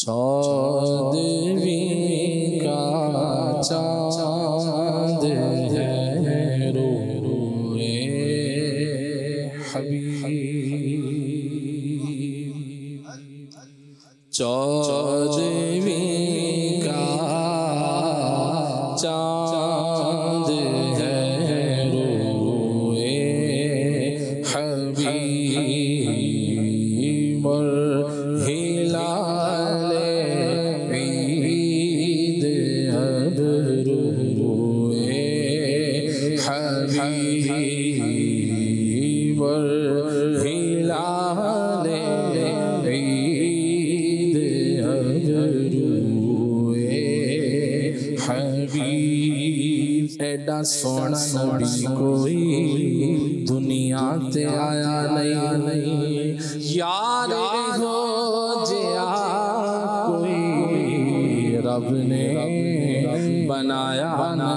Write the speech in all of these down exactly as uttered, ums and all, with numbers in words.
चौदहवीं का चाँद है रोए हबीब। चौदहवीं का चाँद है रोए हबीब और हिलाले ईद अब रोए हबीब और हिलाले ईद अब रोए हबीब। एडा सोना नबी कोई दुनिया ते आया नहीं, यार हो जिया कोई रब ने बनाया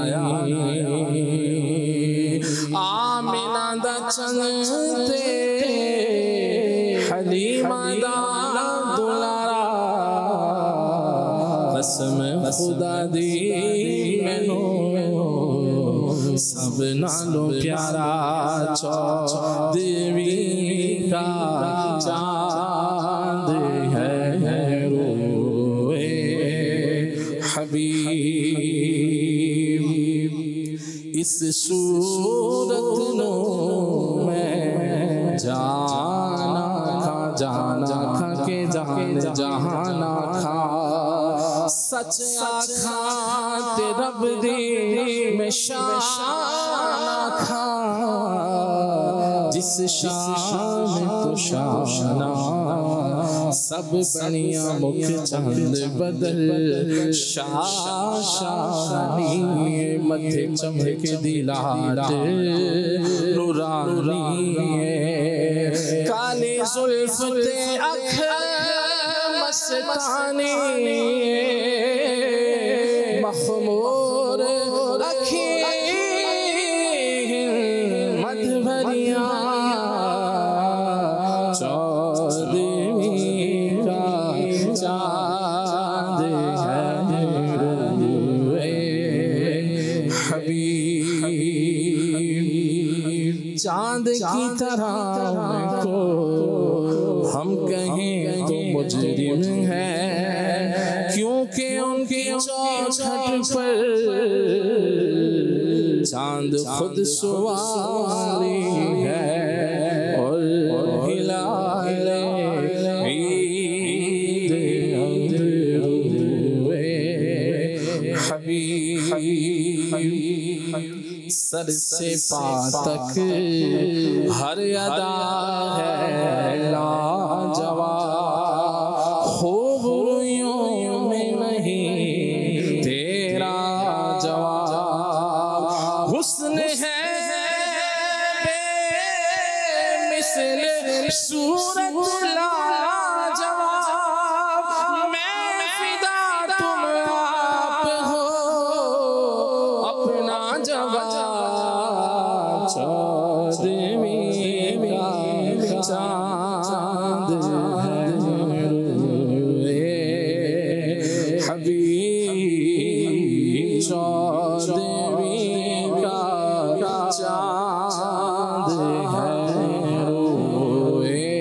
नहीं। आमिना दा चंते हलीमा दा दुलारा, कसम खुदा दी मैनू सब नालों प्यारा चौदहवीं का चाँद है रोए हबीब। इस सूरत नो मैं जाना खा जाना खा के जान जहाना खा, सच आखा ते रब दी मैं शाना खा, जिस शान तो शाना सब बनिया मुख चांद बदल शाशानी मथे चमक दिलाट नूरानी काले जुल्फ ते अख मस्तानी मखमूर अखी मधुबरिया चौदहवीं का चाँद है रोए हबीब। चाँद की तरह को हम कहें तो मुजरिम है, क्योंकि उनकी चौखट पर चाँद खुद सवारी है और हिलाले ईद अब रोए हबीब। सर से पाँव तक हर अदा है लाजवाब, खूब रूयों में नहीं तेरा जवाब, हुस्न है बेमिसल सूरत लाजवाब, मैं फिदा तुम आप हो अपना जवाब। चौदहवीं का चाँद है रोए हबीब। चौदहवीं का चाँद है रोए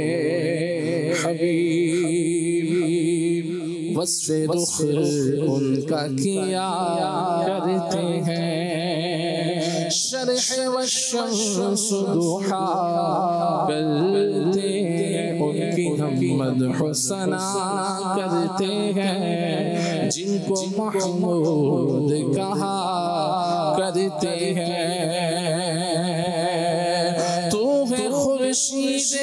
हबीब। वस्फ़े रुख़ उनका किया करते हैं, शरह व शम्स दुहा करते हैं, उनकी हम मदह सना करते हैं, जिनको महमूद कहा करते हैं। तू है खुर्शीद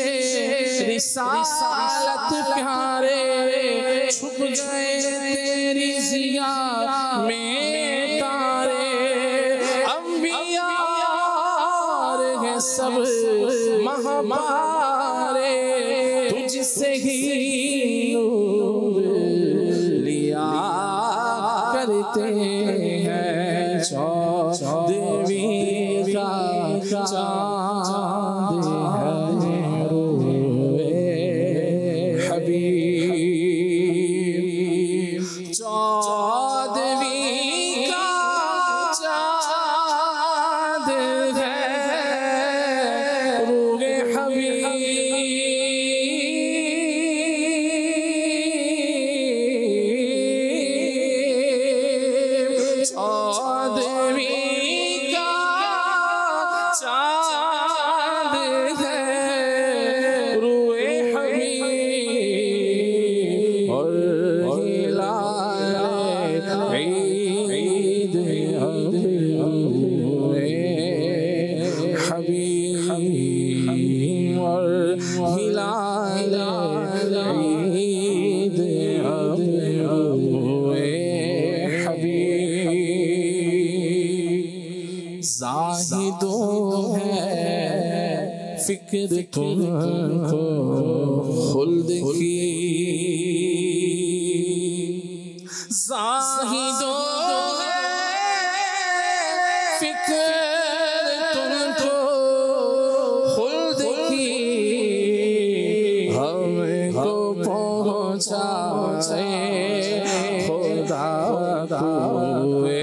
रिसालत प्यारे, छुप गए तेरी ज़िया में तारे, अंबिया सब महामारे तुझसे ही नूर लिया करते हैं। चौदहवीं का चाँद है रोए हबीब। हिलाए ईद हबीब और हिलाए ईद हबीब। ज़ाहिदो है फिक्र तुमको खुल्द की, ज़ाहिदो है फिक्र तुमको खुल्द की, हमको पहुँचाए खुदा हुए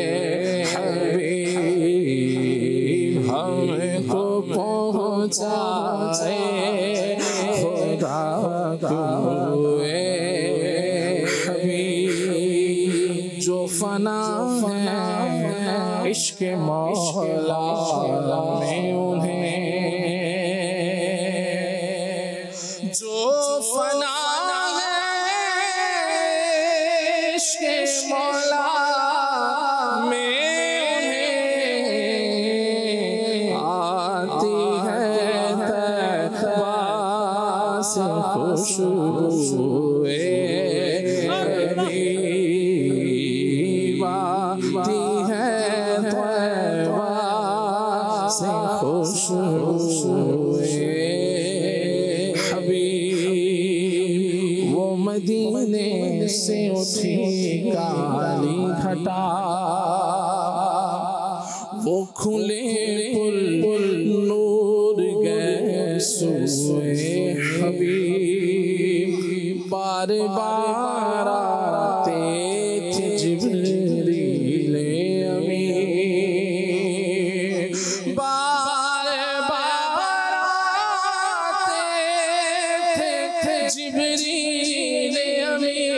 हबीब, हमको पहुँचाए खुदा हुए हबीब। जो फना है इश्क मौला में उन्हें, जो फना है इश्क मौला में उन्हें, आती है तैबा से खुशबुए हबीब, आती है तैबा से खुशबुए हबीब। वो मदीने से उठी काली घटा, वो खुले पुल नूर गए सुए हबीब, बार बार आते थे जिब्रील अमीन, बार बार आते थे जिब्रील अमीन,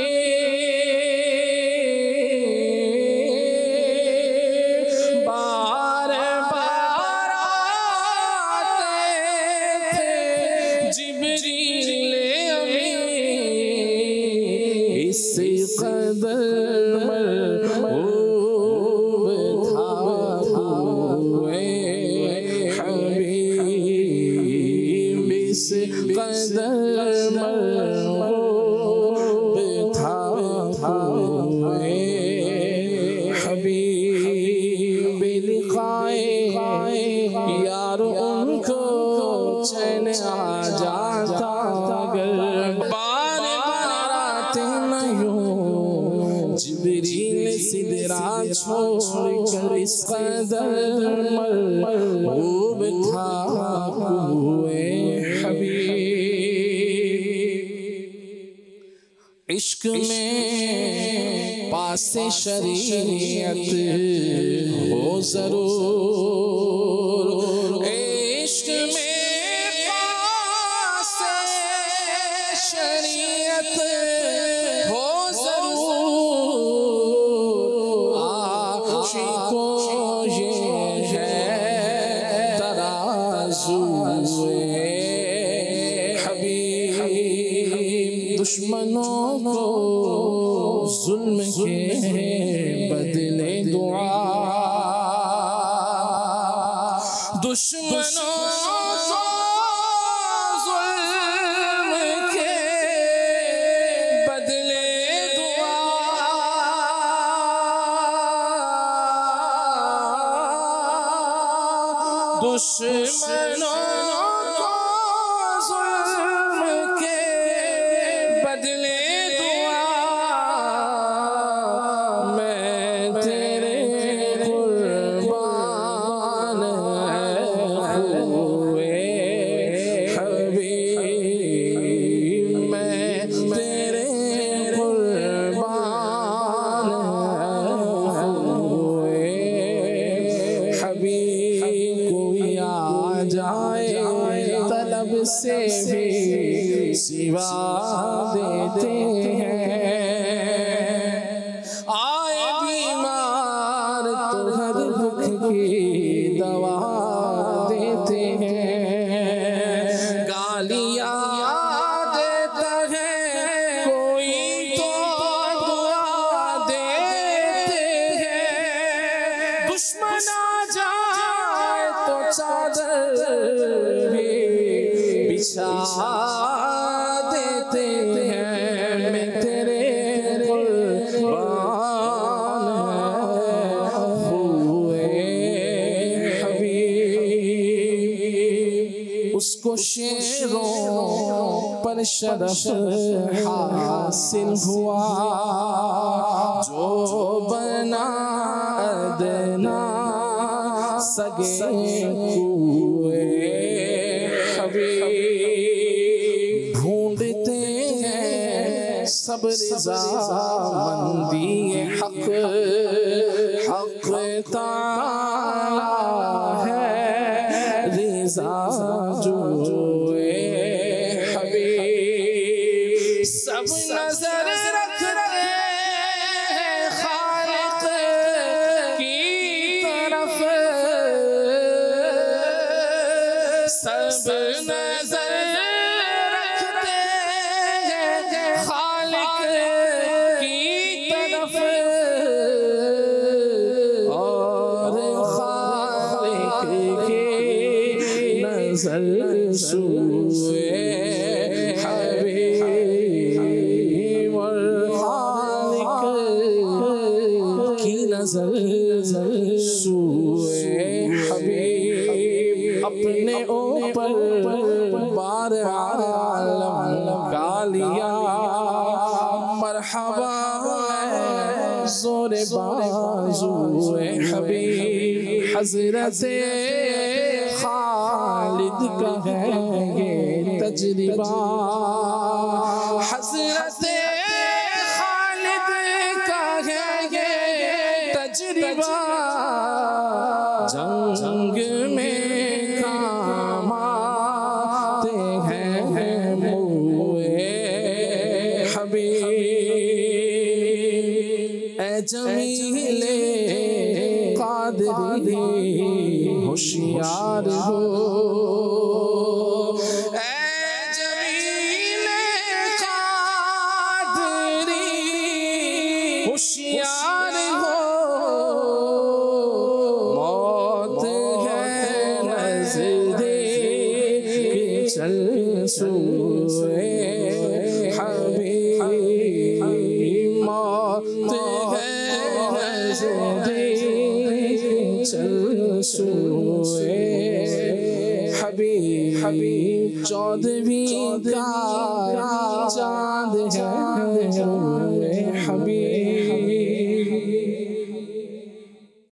बार बार आते थे जिब्रील अमीन। इससे कदर मरहूब था हुए हबीब, इस कदर मरहूब था हुए हबीब। बेलिकाए यार उनको चैन आ जाता, अगर बार बार आते न यूं जिब्रील सिदरा छोड़ कर, इस कदर मरहूब था हुए हबीब। इश्क में पासे शरीयत हो जरूर, इश्क में पासे शरीयत हो जरूर, आशिकों ये है तराज़ुए हबीब। दुश्मनों को जुल्म के बदले दुआ, दुश्मनों को जुल्म के बदले दुआ, दुश्मनों को जुल्म के बदले दुआ, मैं तेरे कुर्बान हुए हबीब, मैं तेरे कुर्बान हुए हबीब। कोई आ जाए तलब से भी सिवा देते हैं, आए बीमार तो हर दुख की दवा देते हैं, गालियाँ देता है कोई तो देते हैं मैं तेरे कुर्बान हुए हबीब। उसको शेरों पर शरफ हासिल हुआ जो बना अदना सगे हुए हबीब। ढूंढते हैं सब रज़ामंदी हक, हक ताला है रिज़ा जो हबीब। सब नजर रखते हैं खालिक की तरफ, सब नजर रखते हैं खालिक की तरफ और खालिक की नजर सुए हबीब और खालिक की नजर सुए हबीब। अपने ऊपर बार आलम का लिया मरहबा जोरे बाजुए हबीब। हज़रते खालिद का है ये तजरिबा, हज़रते खालिद का है ये तजरिबा। जंग में काम आते हैं मुए हबीब। ऐ जमीले कादरी होशियार हो, ऐ जमीले कादरी होशियार हो। मौत है नज़दीक चल सोए हबीब। मौत है नज़दीक चल सोए हबीब। हबीब चौदहवीं का चाँद है हबीब।